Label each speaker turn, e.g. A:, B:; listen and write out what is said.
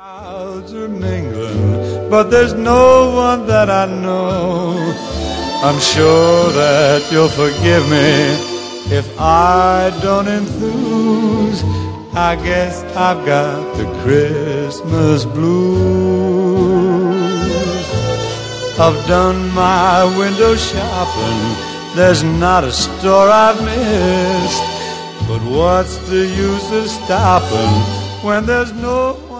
A: Crowds are mingling, but there's no one that I know. I'm sure that you'll forgive me if I don't enthuse. I guess I've got the Christmas blues. I've done my window shopping, there's not a store I've missed. But what's the use of stopping when there's no